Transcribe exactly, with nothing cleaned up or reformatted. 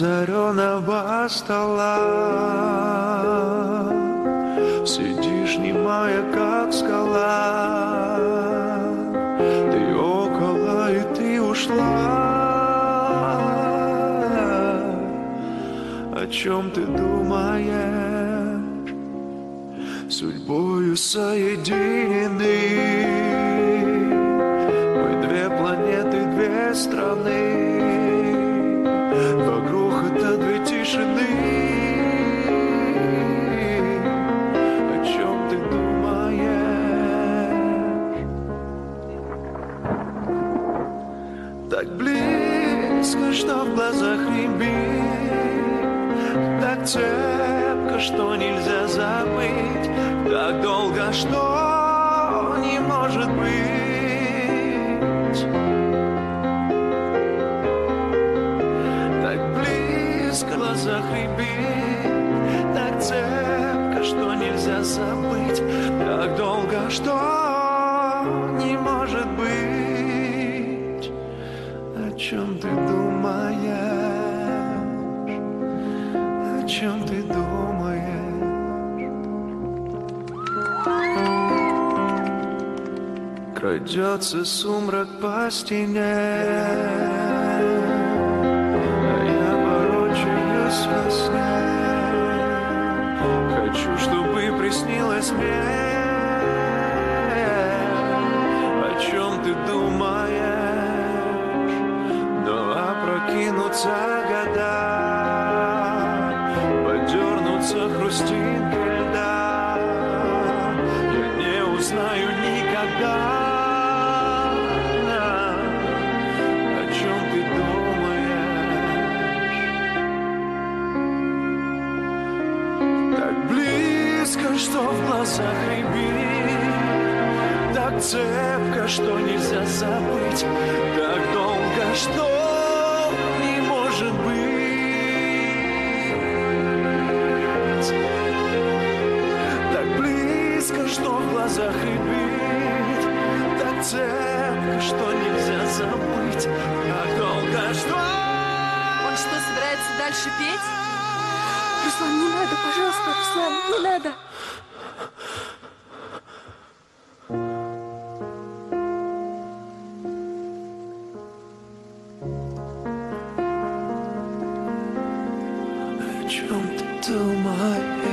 разоренного стола. Сидишь немая, как скала. Ты около, и ты ушла. О чем ты думаешь? Судьбою соединены. Мы две планеты, две страны. Вокруг это две тишины. О чем ты думаешь? Так близко, что в глазах рябит, так цепко, что нельзя забыть, так долго, что не может быть. Так близко в глазах рябит, так цепко, что нельзя забыть, так долго, что не может быть. О чем ты думаешь? О чем ты думаешь? Крадется сумрак по стене, а я ворочаюсь во сне. Хочу, чтобы приснилось мне. О чем ты думаешь? Но опрокинутся года, подернутся хрустинки льда. Я не узнаю никогда. О чем ты думаешь? Так близко, что в глазах рябит, так цепко, что нельзя забыть, так долго, что не может быть. Так близко, что в глазах рябит, так цепко, что нельзя забыть, так долго, что... Он что, собирается дальше петь? Руслан, не надо, пожалуйста, Руслан, не надо. О чем ты думаешь?